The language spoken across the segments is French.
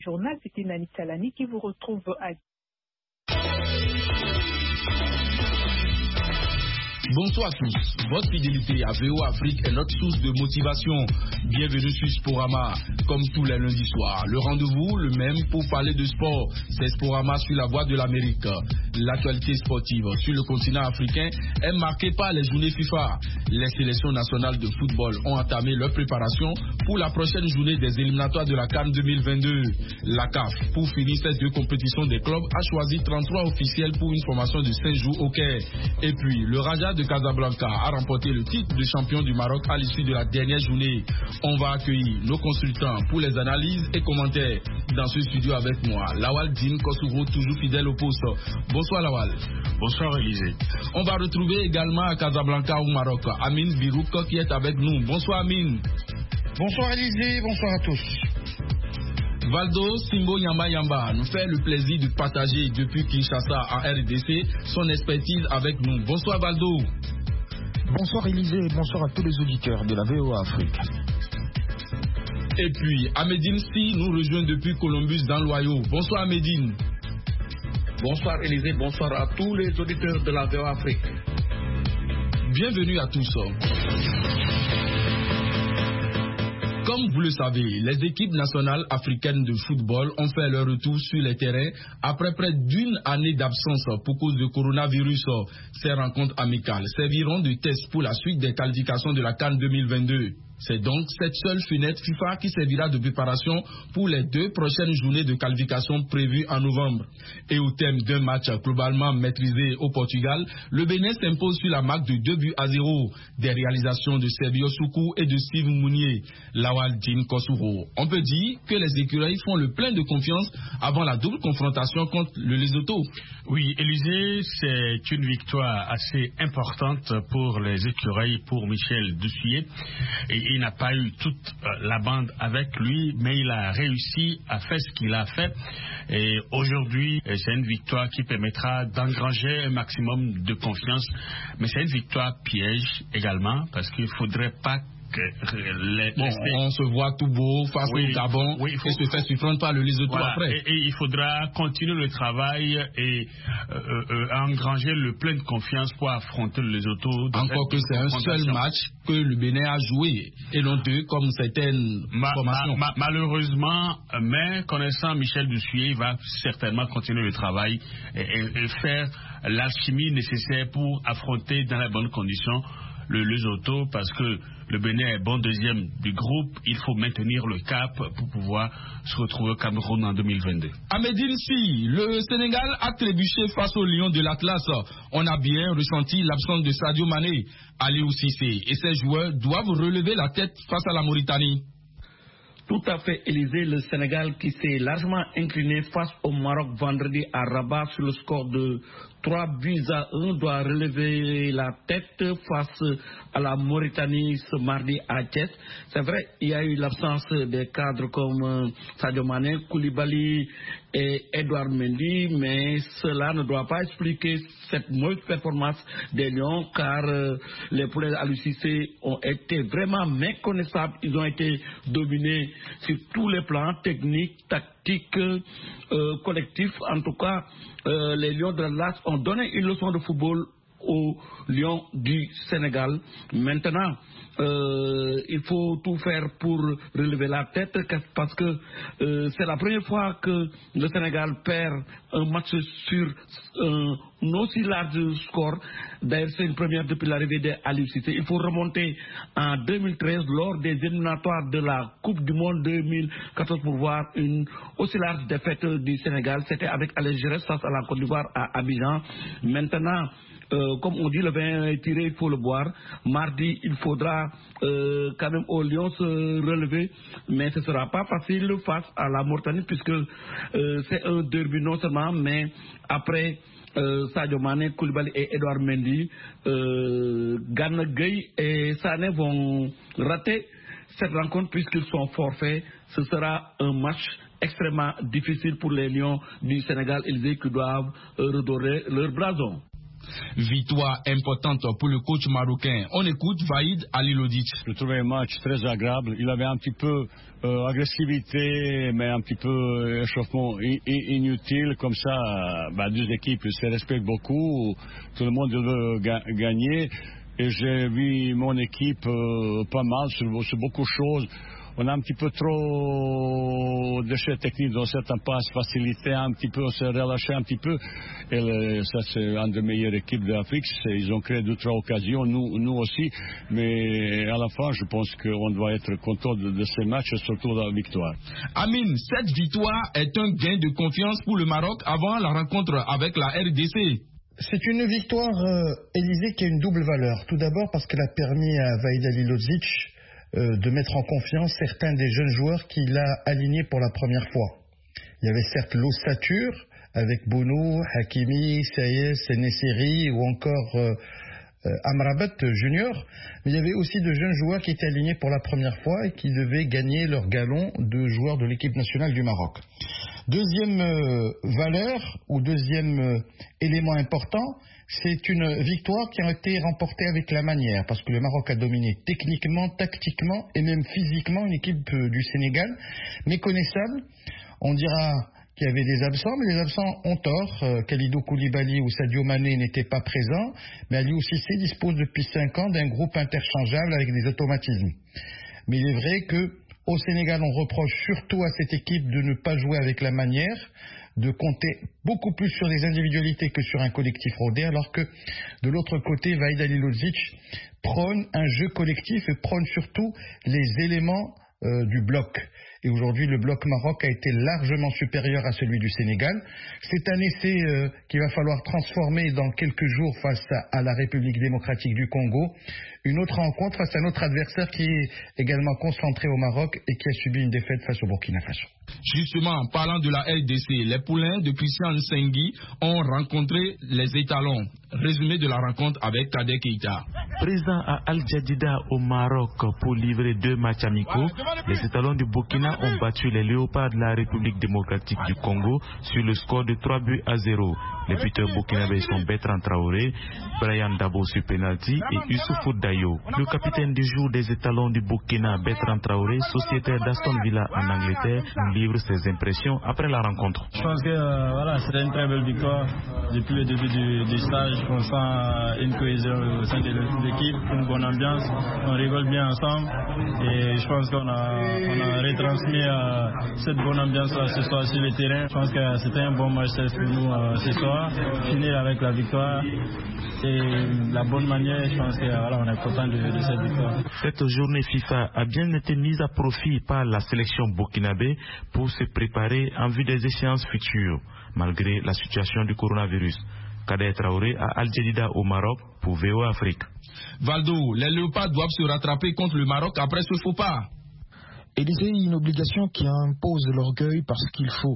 Journal, c'était Nani Salani qui vous retrouve à... Bonsoir à tous. Votre fidélité à VO Afrique est notre source de motivation. Bienvenue sur Sporama. Comme tous les lundis soirs, le rendez-vous, le même pour parler de sport. C'est Sporama sur la voie de l'Amérique. L'actualité sportive sur le continent africain est marquée par les journées FIFA. Les sélections nationales de football ont entamé leur préparation pour la prochaine journée des éliminatoires de la CAN 2022. La CAF, pour finir ces deux compétitions des clubs, a choisi 33 officiels pour une formation de 5 jours au Caire. Et puis, le Raja de Casablanca a remporté le titre de champion du Maroc à l'issue de la dernière journée. On va accueillir nos consultants pour les analyses et commentaires. Dans ce studio avec moi, Lawal Din Kosovo, toujours fidèle au poste. Bonsoir Lawal. Bonsoir Élisée. On va retrouver également à Casablanca au Maroc Amine Birouk qui est avec nous. Bonsoir Amine. Bonsoir Élisée, bonsoir à tous. Valdo Simbo Yamba Yamba nous fait le plaisir de partager depuis Kinshasa en RDC son expertise avec nous. Bonsoir Valdo. Bonsoir Élisée et bonsoir à tous les auditeurs de la VOA Afrique. Et puis Amédine Si nous rejoint depuis Columbus dans l'Ohio. Bonsoir Amédine. Bonsoir Élisée, bonsoir à tous les auditeurs de la VOA Afrique. Bienvenue à tous. Comme vous le savez, les équipes nationales africaines de football ont fait leur retour sur les terrains après près d'une année d'absence pour cause de coronavirus. Ces rencontres amicales serviront de test pour la suite des qualifications de la CAN 2022. C'est donc cette seule fenêtre FIFA qui servira de préparation pour les 2 prochaines journées de qualification prévues en novembre. Et au thème d'un match globalement maîtrisé au Portugal, le Bénin s'impose sur la marque de 2-0, des réalisations de Servio Soukou et de Steve Mounier. Lawal Din Kosovo. On peut dire que les écureuils font le plein de confiance avant la double confrontation contre le Lesotho. Oui, Élisée, c'est une victoire assez importante pour les écureuils, pour Michel Dussuyer. Et il n'a pas eu toute la bande avec lui, mais il a réussi à faire ce qu'il a fait. Et aujourd'hui, c'est une victoire qui permettra d'engranger un maximum de confiance. Mais c'est une victoire piège également, parce qu'il ne faudrait pas on se voit tout beau face au Gabon et se fait surprendre par le Lesotho après. Et il faudra continuer le travail et engranger le plein de confiance pour affronter le Lesotho. Encore que c'est un seul match que le Bénin a joué et non 2 comme certaines formations. Malheureusement, mais connaissant Michel Dussuyer, il va certainement continuer le travail et faire l'alchimie nécessaire pour affronter dans les bonnes conditions le Lesotho, parce que le Bénin est bon deuxième du groupe. Il faut maintenir le cap pour pouvoir se retrouver au Cameroun en 2022. Amédine Si, le Sénégal a trébuché face aux Lions de l'Atlas. On a bien ressenti l'absence de Sadio Mané. Aliou Cissé et ses joueurs doivent relever la tête face à la Mauritanie. Tout à fait, Élisée, le Sénégal qui s'est largement incliné face au Maroc vendredi à Rabat sur le score de 3-1 doit relever la tête face à la Mauritanie ce mardi à Thiès. C'est vrai, il y a eu l'absence des cadres comme Sadio Mané, Koulibaly et Edouard Mendy, mais cela ne doit pas expliquer cette mauvaise performance des Lions, car les poulets Aliou Cissé ont été vraiment méconnaissables. Ils ont été dominés sur tous les plans, techniques, tactiques, collectifs. En tout cas, les Lions de l'Atlas ont donné une leçon de football aux Lions du Sénégal. Maintenant, il faut tout faire pour relever la tête, parce que c'est la première fois que le Sénégal perd un match sur un aussi large score. D'ailleurs, c'est une première depuis l'arrivée d'Aliou Cissé. Il faut remonter en 2013 lors des éliminatoires de la Coupe du Monde 2014 pour voir une aussi large défaite du Sénégal. C'était avec Alain Giresse face à la Côte d'Ivoire à Abidjan. Maintenant, comme on dit, le vin est tiré, il faut le boire. Mardi, il faudra quand même aux Lions se relever, mais ce ne sera pas facile face à la Mauritanie, puisque c'est un derby non seulement, mais après Sadio Mané, Koulibaly et Edouard Mendy, Gana Gueye et Sané vont rater cette rencontre puisqu'ils sont forfaits. Ce sera un match extrêmement difficile pour les Lions du Sénégal, ils disent qu'ils doivent redorer leur blason. Victoire importante pour le coach marocain. On écoute Vaïd Halilodic. Je trouvais un match très agréable. Il avait un petit peu agressivité, mais un petit peu échauffement inutile. Comme ça, deux équipes se respectent beaucoup. Tout le monde veut gagner. Et j'ai vu mon équipe pas mal sur beaucoup de choses. On a un petit peu trop d'échecs techniques dans certains passes, facilité un petit peu, on s'est relâché un petit peu. Et ça, c'est une des meilleures équipes d'Afrique. Ils ont créé 2-3 occasions, nous aussi. Mais à la fin, je pense qu'on doit être content de ces matchs, surtout de la victoire. Amine, cette victoire est un gain de confiance pour le Maroc avant la rencontre avec la RDC. C'est une victoire, Élisée, qui a une double valeur. Tout d'abord parce qu'elle a permis à Vaïd Halilodic de mettre en confiance certains des jeunes joueurs qu'il a alignés pour la première fois. Il y avait certes l'ossature avec Bounou, Hakimi, Sayes, Nesseri ou encore Amrabat Junior, mais il y avait aussi de jeunes joueurs qui étaient alignés pour la première fois et qui devaient gagner leur galon de joueurs de l'équipe nationale du Maroc. Deuxième valeur ou deuxième élément important, c'est une victoire qui a été remportée avec la manière, parce que le Maroc a dominé techniquement, tactiquement et même physiquement une équipe du Sénégal méconnaissable. On dira qu'il y avait des absents, mais les absents ont tort. Kalidou Koulibaly ou Sadio Mané n'étaient pas présents, mais Aliou Cissé dispose depuis 5 ans d'un groupe interchangeable avec des automatismes. Mais il est vrai qu'au Sénégal, on reproche surtout à cette équipe de ne pas jouer avec la manière, de compter beaucoup plus sur des individualités que sur un collectif rodé, alors que de l'autre côté, Vaïd Halilodic prône un jeu collectif et prône surtout les éléments du bloc. Et aujourd'hui, le bloc Maroc a été largement supérieur à celui du Sénégal. C'est un essai qu'il va falloir transformer dans quelques jours face à la République démocratique du Congo. Une autre rencontre face à un autre adversaire qui est également concentré au Maroc et qui a subi une défaite face au Burkina Faso. Justement, en parlant de la RDC, les poulains de Christian Nsengui ont rencontré les étalons. Résumé de la rencontre avec Kadek Keita. Présent à Al Jadida au Maroc pour livrer 2 matchs amicaux, les étalons du Burkina ont battu les léopards de la République démocratique du Congo sur le score de 3-0. Les buteurs burkinabés sont Bertrand Traoré, Brian Dabo sur penalty et Youssoufou Dayo. Le capitaine du jour des étalons du Burkina, Bertrand Traoré, sociétaire d'Aston Villa en Angleterre, livre ses impressions après la rencontre. Je pense que c'était une très belle victoire. Depuis le début du stage, on sent une cohésion au sein de l'équipe, une bonne ambiance, on rigole bien ensemble et je pense qu'on a retransmis cette bonne ambiance ce soir sur le terrain. Je pense que c'était un bon match pour nous ce soir, finir avec la victoire et la bonne manière. Je pense qu'on est content de cette victoire. Cette journée FIFA a bien été mise à profit par la sélection burkinabé pour se préparer en vue des échéances futures, malgré la situation du coronavirus. Kadek Traoré à Al Jadida au Maroc pour VOA Afrique. Valdo, les léopards doivent se rattraper contre le Maroc après ce faux pas. Élysée, une obligation qui impose l'orgueil parce qu'il faut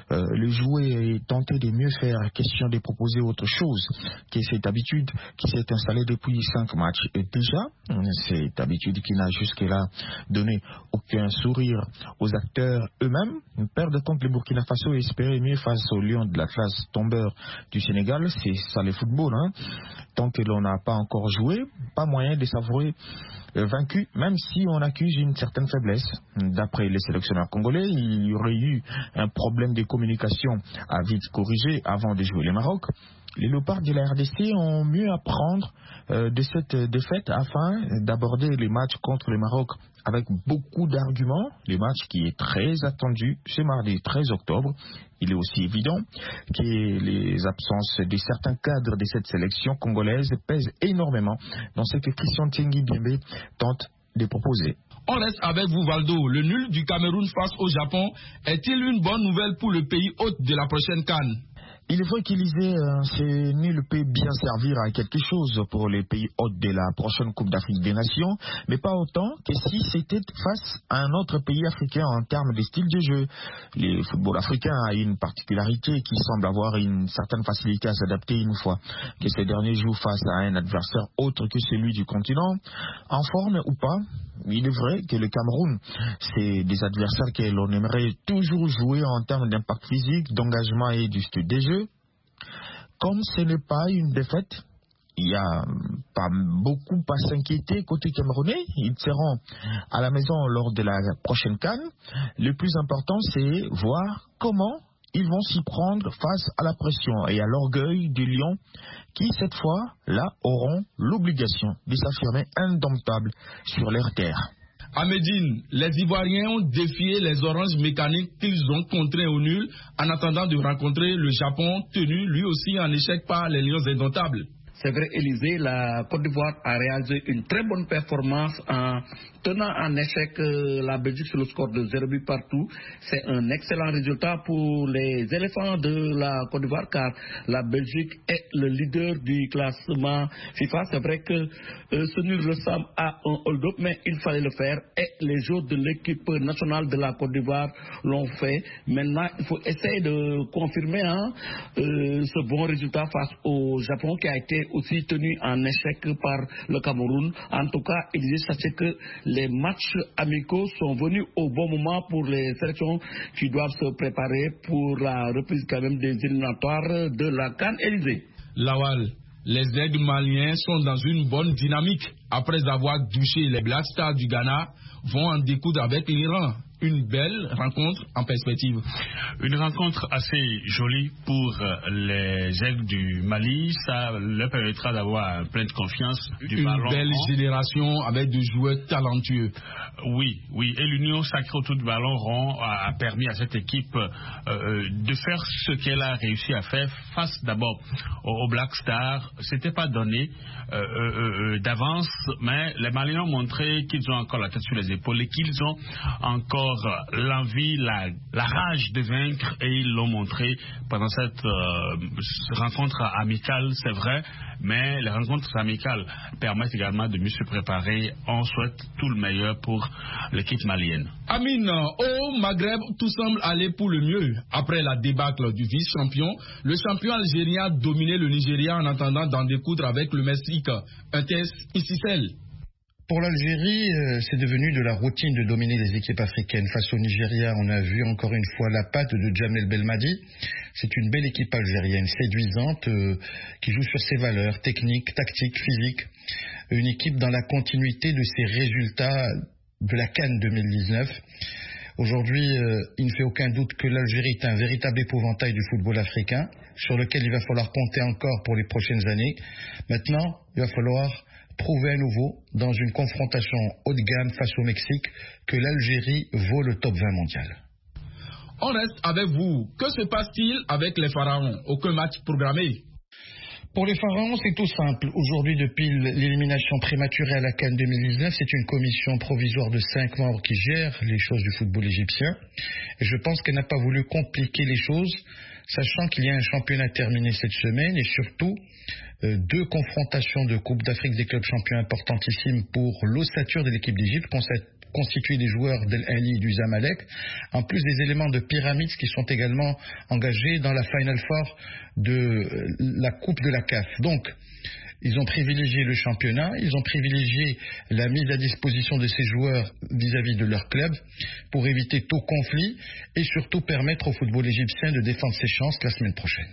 le jouer et tenter de mieux faire, question de proposer autre chose, qui est cette habitude qui s'est installée depuis 5 matchs. Et déjà, cette habitude qui n'a jusque-là donné aucun sourire aux acteurs eux-mêmes, perdre contre le Burkina Faso et espérer mieux face aux Lions de la classe tombeur du Sénégal, c'est ça le football. Tant que l'on n'a pas encore joué, pas moyen de savourer vaincu, même si on accuse une certaine faiblesse. D'après les sélectionneurs congolais, il y aurait eu un problème de communication à vite corriger avant de jouer le Maroc. Les léopards de la RDC ont mieux à prendre de cette défaite afin d'aborder les matchs contre le Maroc avec beaucoup d'arguments. Le match qui est très attendu ce mardi 13 octobre. Il est aussi évident que les absences de certains cadres de cette sélection congolaise pèsent énormément dans ce que Christian Nsengui Biembe tente de proposer. On reste avec vous, Valdo. Le nul du Cameroun face au Japon est-il une bonne nouvelle pour le pays hôte de la prochaine CAN? Il est vrai qu'Élysée, ce nul peut bien servir à quelque chose pour les pays hôtes de la prochaine Coupe d'Afrique des Nations, mais pas autant que si c'était face à un autre pays africain en termes de style de jeu. Le football africain a une particularité qui semble avoir une certaine facilité à s'adapter une fois que ces derniers jouent face à un adversaire autre que celui du continent, en forme ou pas. Il est vrai que le Cameroun, c'est des adversaires que l'on aimerait toujours jouer en termes d'impact physique, d'engagement et du style des jeux. comme ce n'est pas une défaite, il n'y a pas beaucoup à s'inquiéter côté camerounais. Ils seront à la maison lors de la prochaine CAN. Le plus important, c'est voir comment ils vont s'y prendre face à la pression et à l'orgueil du Lion qui, cette fois-là, auront l'obligation de s'affirmer indomptables sur leur terre. À Médine, les Ivoiriens ont défié les oranges mécaniques qu'ils ont contraints au nul en attendant de rencontrer le Japon, tenu lui aussi en échec par les Lions indomptables. C'est vrai, Élysée, la Côte d'Ivoire a réalisé une très bonne performance en tenant en échec la Belgique sur le score de 0 but partout. C'est un excellent résultat pour les éléphants de la Côte d'Ivoire car la Belgique est le leader du classement FIFA. C'est vrai que ce nul ressemble à un hold-up, mais il fallait le faire et les joueurs de l'équipe nationale de la Côte d'Ivoire l'ont fait. Maintenant, il faut essayer de confirmer ce bon résultat face au Japon qui a été aussi tenu en échec par le Cameroun. En tout cas, il sachez que les matchs amicaux sont venus au bon moment pour les sélections qui doivent se préparer pour la reprise quand même des éliminatoires de la CAN Élysée. Lawal, les aigles maliens sont dans une bonne dynamique. Après avoir douché les Black Stars du Ghana, vont en découdre avec l'Iran. Une belle rencontre en perspective. Une rencontre assez jolie pour les aigles du Mali. Ça leur permettra d'avoir pleine confiance du ballon. Une belle génération avec des joueurs talentueux. Oui. Et l'union sacrée autour du ballon rond a permis à cette équipe de faire ce qu'elle a réussi à faire face d'abord aux Black Stars. C'était pas donné d'avance, mais les Maliens ont montré qu'ils ont encore la tête sur les épaules et qu'ils ont encore l'envie, la rage de vaincre, et ils l'ont montré pendant cette rencontre amicale, c'est vrai, mais les rencontres amicales permettent également de mieux se préparer. On souhaite tout le meilleur pour l'équipe malienne. Amine, au Maghreb, tout semble aller pour le mieux. Après la débâcle du vice-champion, le champion algérien a dominé le Nigeria en attendant d'en découdre avec le Mexique. Un test Isicel. Pour l'Algérie, c'est devenu de la routine de dominer les équipes africaines. Face au Nigeria, on a vu encore une fois la patte de Djamel Belmadi. C'est une belle équipe algérienne, séduisante, qui joue sur ses valeurs techniques, tactiques, physiques. Une équipe dans la continuité de ses résultats de la CAN 2019. Aujourd'hui, il ne fait aucun doute que l'Algérie est un véritable épouvantail du football africain, sur lequel il va falloir compter encore pour les prochaines années. Maintenant, il va falloir prouver à nouveau, dans une confrontation haut de gamme face au Mexique, que l'Algérie vaut le top 20 mondial. On reste avec vous. Que se passe-t-il avec les Pharaons? Aucun match programmé? Pour les Pharaons, c'est tout simple. Aujourd'hui, depuis l'élimination prématurée à la CAN 2019, c'est une commission provisoire de 5 membres qui gère les choses du football égyptien. Et je pense qu'elle n'a pas voulu compliquer les choses, sachant qu'il y a un championnat terminé cette semaine et surtout 2 confrontations de Coupe d'Afrique des clubs champions importantissimes pour l'ossature de l'équipe d'Égypte, constituée des joueurs d'El Ahly et du Zamalek, en plus des éléments de Pyramids qui sont également engagés dans la Final Four de la Coupe de la CAF. Donc, ils ont privilégié le championnat, ils ont privilégié la mise à disposition de ces joueurs vis-à-vis de leur club pour éviter tout conflit et surtout permettre au football égyptien de défendre ses chances la semaine prochaine.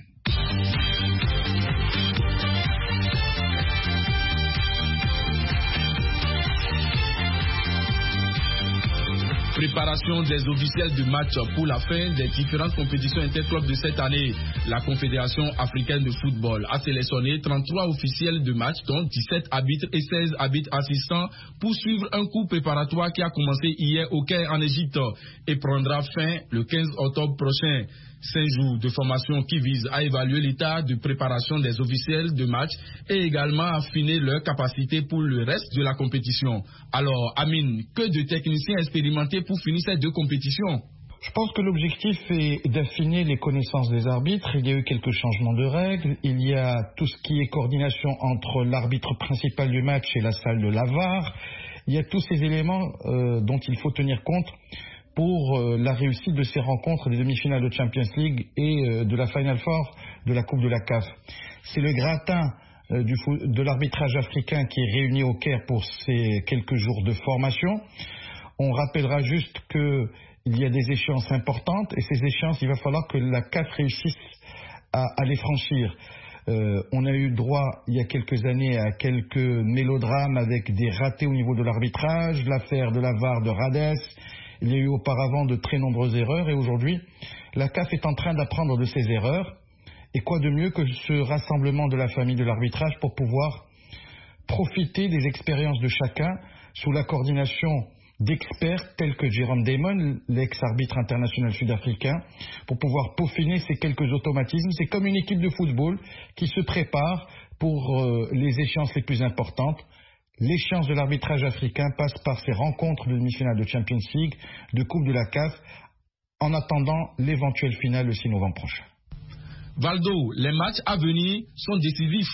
Préparation des officiels de match pour la fin des différentes compétitions interclubs de cette année. La Confédération africaine de football a sélectionné 33 officiels de match, dont 17 arbitres et 16 arbitres assistants, pour suivre un cours préparatoire qui a commencé hier au Caire en Égypte et prendra fin le 15 octobre prochain. 5 jours de formation qui visent à évaluer l'état de préparation des officiels de match et également affiner leurs capacités pour le reste de la compétition. Alors, Amine, que de techniciens expérimentés pour finir ces 2 compétitions? Je pense que l'objectif est d'affiner les connaissances des arbitres. Il y a eu quelques changements de règles. Il y a tout ce qui est coordination entre l'arbitre principal du match et la salle de la VAR. Il y a tous ces éléments dont il faut tenir compte pour la réussite de ces rencontres des demi-finales de Champions League et de la Final Four de la Coupe de la CAF. C'est le gratin de l'arbitrage africain qui est réuni au Caire pour ces quelques jours de formation. On rappellera juste qu'il y a des échéances importantes et ces échéances, il va falloir que la CAF réussisse à les franchir. On a eu droit, il y a quelques années, à quelques mélodrames avec des ratés au niveau de l'arbitrage, l'affaire de la VAR de Rades. Il y a eu auparavant de très nombreuses erreurs et aujourd'hui, la CAF est en train d'apprendre de ces erreurs. Et quoi de mieux que ce rassemblement de la famille de l'arbitrage pour pouvoir profiter des expériences de chacun sous la coordination d'experts tels que Jérôme Damon, l'ex-arbitre international sud-africain, pour pouvoir peaufiner ces quelques automatismes. C'est comme une équipe de football qui se prépare pour les échéances les plus importantes. L'échéance de l'arbitrage africain passe par ces rencontres de demi-finale de Champions League, de Coupe de la CAF, en attendant l'éventuelle finale le 6 novembre prochain. Valdo, les matchs à venir sont décisifs.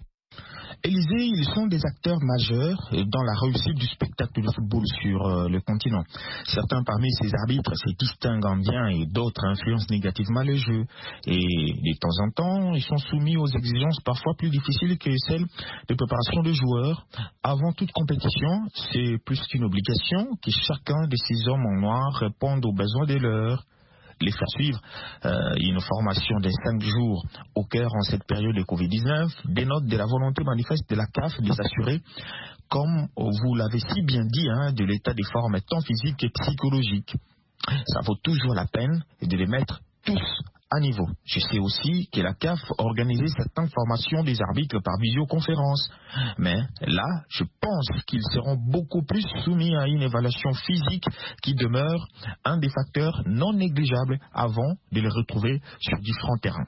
Élysée, ils sont des acteurs majeurs dans la réussite du spectacle de football sur le continent. Certains parmi ces arbitres se distinguent en bien et d'autres influencent négativement le jeu. Et de temps en temps, ils sont soumis aux exigences parfois plus difficiles que celles de préparation de joueurs. Avant toute compétition, c'est plus qu'une obligation que chacun de ces hommes en noir réponde aux besoins des leurs. Les faire suivre une formation de 5 jours au cœur en cette période de Covid-19 dénote de la volonté manifeste de la CAF de s'assurer, comme vous l'avez si bien dit, de l'état des formes tant physiques que psychologiques. Ça vaut toujours la peine de les mettre tous à niveau. Je sais aussi que la CAF organisait certaines formations des arbitres par visioconférence. Mais là, je pense qu'ils seront beaucoup plus soumis à une évaluation physique qui demeure un des facteurs non négligeables avant de les retrouver sur différents terrains.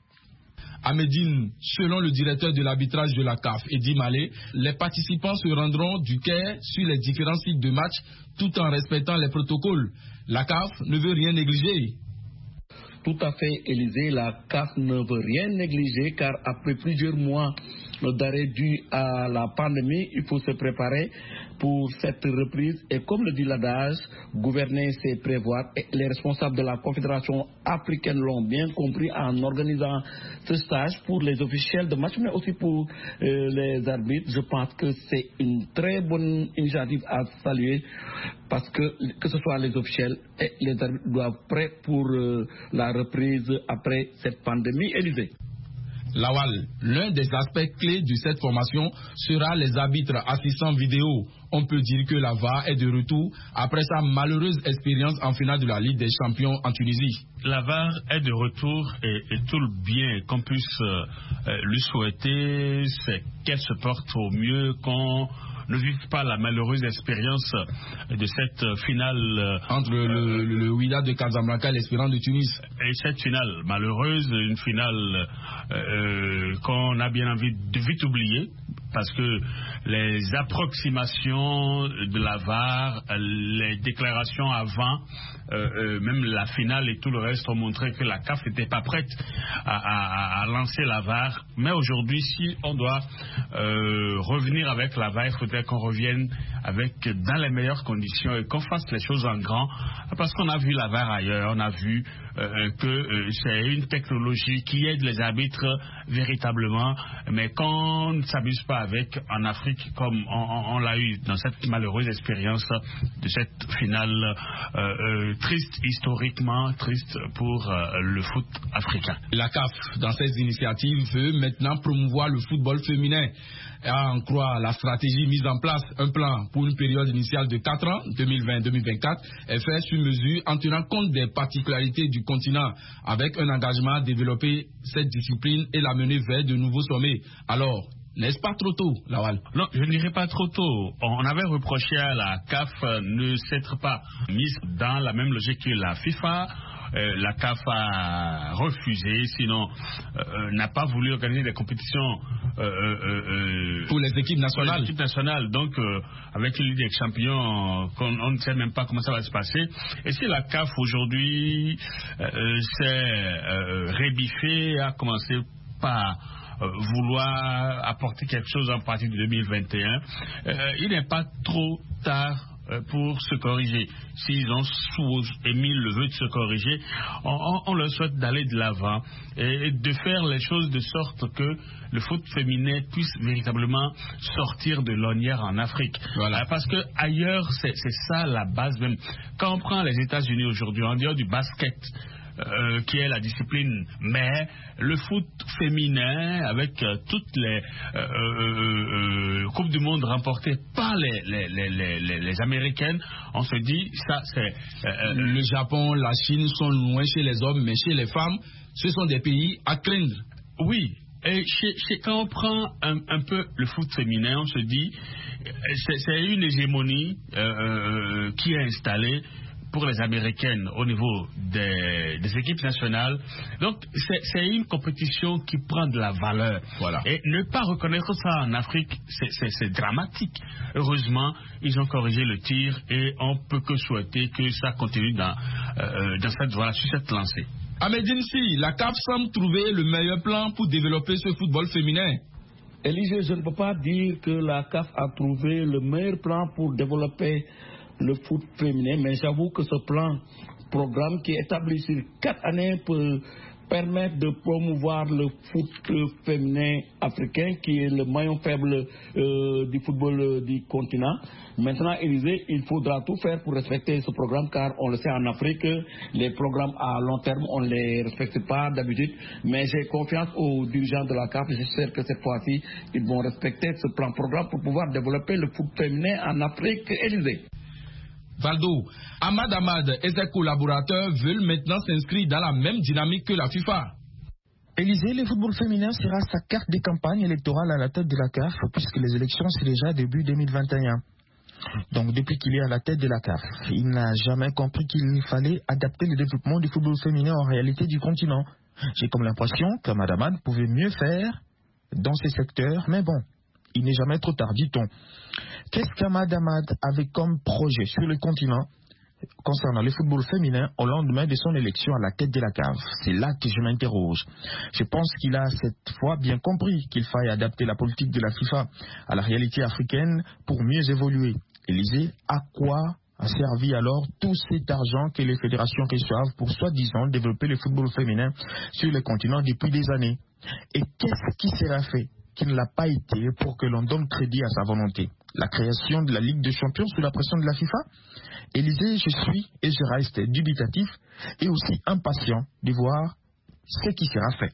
À Médine, selon le directeur de l'arbitrage de la CAF, Eddy Malé, les participants se rendront du Caire sur les différents sites de match tout en respectant les protocoles. La CAF ne veut rien négliger. Tout à fait, Élysée, la CAF ne veut rien négliger car après plusieurs mois d'arrêt dû à la pandémie, il faut se préparer pour cette reprise. Et comme le dit l'adage, gouverner c'est prévoir. Et les responsables de la Confédération africaine l'ont bien compris en organisant ce stage pour les officiels de match, mais aussi pour les arbitres. Je pense que c'est une très bonne initiative à saluer parce que ce soit les officiels et les arbitres doivent être prêts pour la reprise après cette pandémie. Élysée. Lawal, l'un des aspects clés de cette formation sera les arbitres assistants vidéo. On peut dire que la VAR est de retour après sa malheureuse expérience en finale de la Ligue des Champions en Tunisie. La VAR est de retour et tout le bien qu'on puisse lui souhaiter, c'est qu'elle se porte au mieux, qu'on ne vive pas la malheureuse expérience de cette finale entre le Wydad de Casablanca et l'Espérance de Tunis. Et cette finale malheureuse, une finale qu'on a bien envie de vite oublier, parce que les approximations de la VAR, les déclarations avant, même la finale et tout le reste ont montré que la CAF n'était pas prête à lancer la VAR. Mais aujourd'hui, si on doit revenir avec la VAR, il faudrait qu'on revienne dans les meilleures conditions et qu'on fasse les choses en grand. Parce qu'on a vu la VAR ailleurs, on a vu que c'est une technologie qui aide les arbitres véritablement, mais qu'on ne s'amuse pas avec en Afrique comme on l'a eu dans cette malheureuse expérience de cette finale triste, historiquement triste pour le foot africain. La CAF, dans ces initiatives, veut maintenant promouvoir le football féminin. À en croire la stratégie mise en place, un plan pour une période initiale de 4 ans, 2020-2024, est fait sur mesure en tenant compte des particularités du continent, avec un engagement à développer cette discipline et la mener vers de nouveaux sommets. Alors, n'est-ce pas trop tôt, Lawal? Non, je ne dirais pas trop tôt. On avait reproché à la CAF ne s'être pas mise dans la même logique que la FIFA. La CAF a refusé, sinon n'a pas voulu organiser des compétitions pour les équipes nationales. Donc, avec une Ligue des Champions, on ne sait même pas comment ça va se passer. Et si la CAF aujourd'hui s'est rébiffée, a commencé par vouloir apporter quelque chose en partir de 2021, il n'est pas trop tard pour se corriger. S'ils ont émis le vœu de se corriger, on leur souhaite d'aller de l'avant et de faire les choses de sorte que le foot féminin puisse véritablement sortir de l'ornière en Afrique. Voilà. Parce que ailleurs, c'est ça la base même. Quand on prend les États-Unis aujourd'hui, en dehors du basket, qui est la discipline, mais le foot féminin, avec toutes les Coupes du Monde remportées par les Américaines, on se dit, ça c'est... le Japon, la Chine sont loin chez les hommes, mais chez les femmes, ce sont des pays à craindre. Oui, et quand on prend un peu le foot féminin, on se dit, c'est une hégémonie qui est installée pour les Américaines au niveau des équipes nationales. Donc, c'est une compétition qui prend de la valeur. Voilà. Et ne pas reconnaître ça en Afrique, c'est dramatique. Heureusement, ils ont corrigé le tir et on peut que souhaiter que ça continue dans cette voie, sur cette lancée. Ahmedine Si, la CAF semble trouver le meilleur plan pour développer ce football féminin. Élisée, je ne peux pas dire que la CAF a trouvé le meilleur plan pour développer le foot féminin, mais j'avoue que ce programme qui est établi sur 4 années peut permettre de promouvoir le foot féminin africain, qui est le maillon faible du football du continent. Maintenant, Élisée, il faudra tout faire pour respecter ce programme, car on le sait, en Afrique, les programmes à long terme, on ne les respecte pas d'habitude, mais j'ai confiance aux dirigeants de la CAF, j'espère que cette fois-ci, ils vont respecter ce programme pour pouvoir développer le foot féminin en Afrique. Élisée. Valdo, Ahmad et ses collaborateurs veulent maintenant s'inscrire dans la même dynamique que la FIFA. Élisée, le football féminin sera sa carte de campagne électorale à la tête de la CAF, puisque les élections c'est déjà début 2021. Donc depuis qu'il est à la tête de la CAF, il n'a jamais compris qu'il fallait adapter le développement du football féminin en réalité du continent. J'ai comme l'impression qu'Ahmad pouvait mieux faire dans ces secteurs, mais bon, il n'est jamais trop tard, dit-on. Qu'est-ce qu'Ahmad avait comme projet sur le continent concernant le football féminin au lendemain de son élection à la tête de la CAF? C'est là que je m'interroge. Je pense qu'il a cette fois bien compris qu'il faille adapter la politique de la FIFA à la réalité africaine pour mieux évoluer. Élisée, à quoi a servi alors tout cet argent que les fédérations reçoivent pour soi-disant développer le football féminin sur le continent depuis des années? Et qu'est-ce qui sera fait qui ne l'a pas été pour que l'on donne crédit à sa volonté? La création de la Ligue des Champions sous la pression de la FIFA? Élisée, je suis et je reste dubitatif et aussi impatient de voir ce qui sera fait.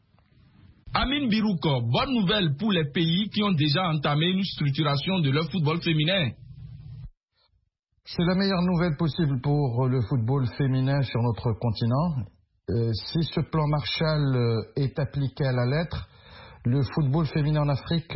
Amine Birouko, bonne nouvelle pour les pays qui ont déjà entamé une structuration de leur football féminin. C'est la meilleure nouvelle possible pour le football féminin sur notre continent. Si ce plan Marshall est appliqué à la lettre, le football féminin en Afrique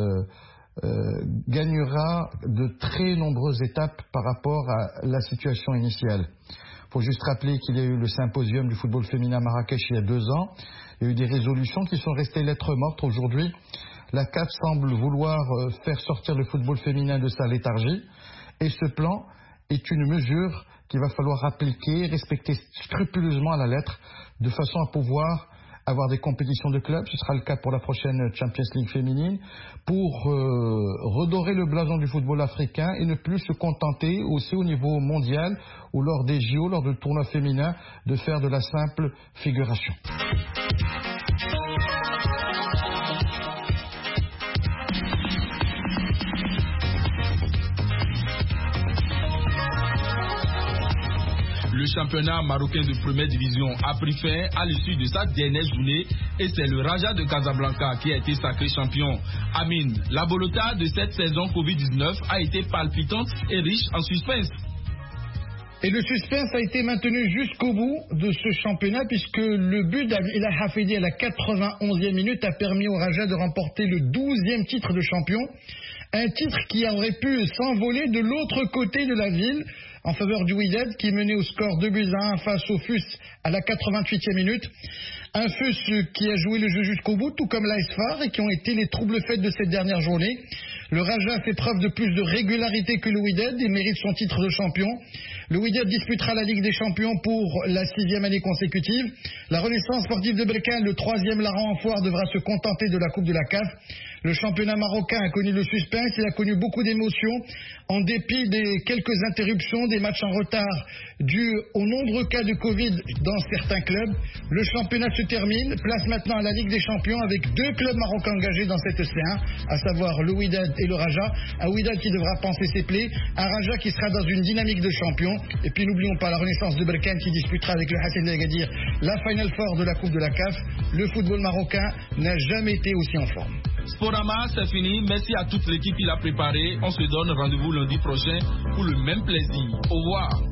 gagnera de très nombreuses étapes par rapport à la situation initiale. Il faut juste rappeler qu'il y a eu le symposium du football féminin à Marrakech il y a 2 ans. Il y a eu des résolutions qui sont restées lettres mortes. Aujourd'hui, la CAF semble vouloir faire sortir le football féminin de sa léthargie. Et ce plan est une mesure qu'il va falloir appliquer, respecter scrupuleusement à la lettre, de façon à pouvoir avoir des compétitions de clubs, ce sera le cas pour la prochaine Champions League féminine, pour redorer le blason du football africain et ne plus se contenter aussi au niveau mondial ou lors des JO, lors de tournois féminins, de faire de la simple figuration. Le championnat marocain de première division a pris fin à l'issue de sa dernière journée et c'est le Raja de Casablanca qui a été sacré champion. Amine, la bolota de cette saison Covid-19 a été palpitante et riche en suspense. Et le suspense a été maintenu jusqu'au bout de ce championnat puisque le but d'Al Hafidi à la 91e minute a permis au Raja de remporter le 12e titre de champion. Un titre qui aurait pu s'envoler de l'autre côté de la ville en faveur du Wydad qui menait au score 2-1 face au FUS à la 88e minute. Un FUS qui a joué le jeu jusqu'au bout, tout comme l'AS FAR, et qui ont été les troubles-fêtes de cette dernière journée. Le Raja fait preuve de plus de régularité que le Wydad et mérite son titre de champion. Le Wydad disputera la Ligue des Champions pour la 6e année consécutive. La Renaissance sportive de Berkane, le 3e larron en foire, devra se contenter de la Coupe de la CAF. Le championnat marocain a connu le suspense, il a connu beaucoup d'émotions, en dépit des quelques interruptions, des matchs en retard dus aux nombreux cas de Covid dans certains clubs. Le championnat se termine, place maintenant à la Ligue des Champions avec 2 clubs marocains engagés dans cette C1, à savoir le Wydad et le Raja. Un Wydad qui devra panser ses plaies, un Raja qui sera dans une dynamique de champion. Et puis n'oublions pas la Renaissance de Berkane qui disputera avec le Hassan El Agadir la Final Four de la Coupe de la CAF. Le football marocain n'a jamais été aussi en forme. Sporama, c'est fini. Merci à toute l'équipe qui l'a préparé. On se donne rendez-vous lundi prochain pour le même plaisir. Au revoir.